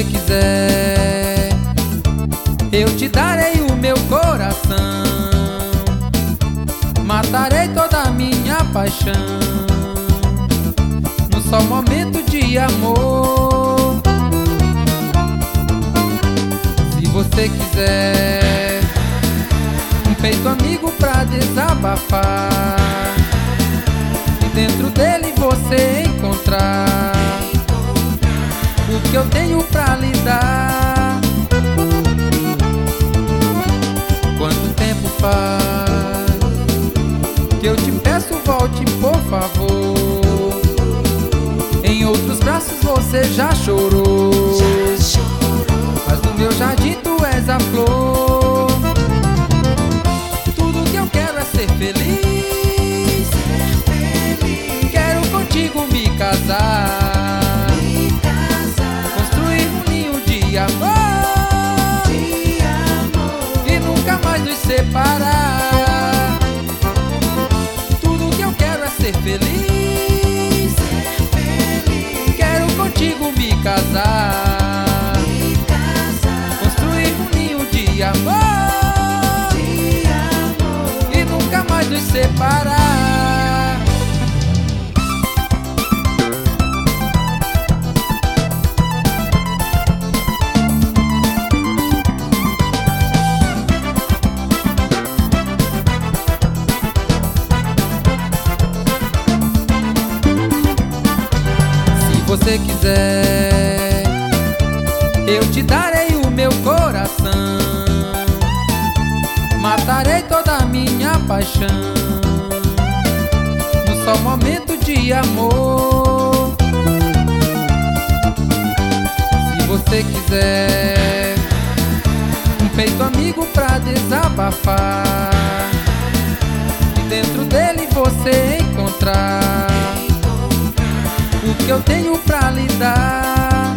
você quiser, eu te darei o meu coração, matarei toda a minha paixão, num só momento de amor. Se você quiser um peito amigo pra desabafar, e dentro dele você encontrar o que eu tenho pra lhe dar. Quanto tempo faz que eu te peço, volte por favor. Em outros braços você já chorou, mas no meu jardim tu és a flor. Tudo que eu quero é ser feliz, quero contigo me casar, separar. Tudo que eu quero é ser feliz, quero contigo me casar, construir um ninho de amor, e nunca mais nos separar. Se você quiser, eu te darei o meu coração, matarei toda a minha paixão, num só momento de amor. Se você quiser um peito amigo pra desabafar, e dentro dele você encontrar o que eu tenho pra lhe dar.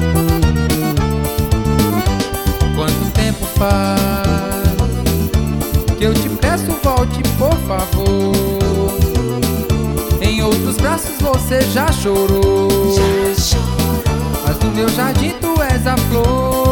Quanto tempo faz que eu te peço, volte por favor. Em outros braços você já chorou, mas no meu jardim tu és a flor.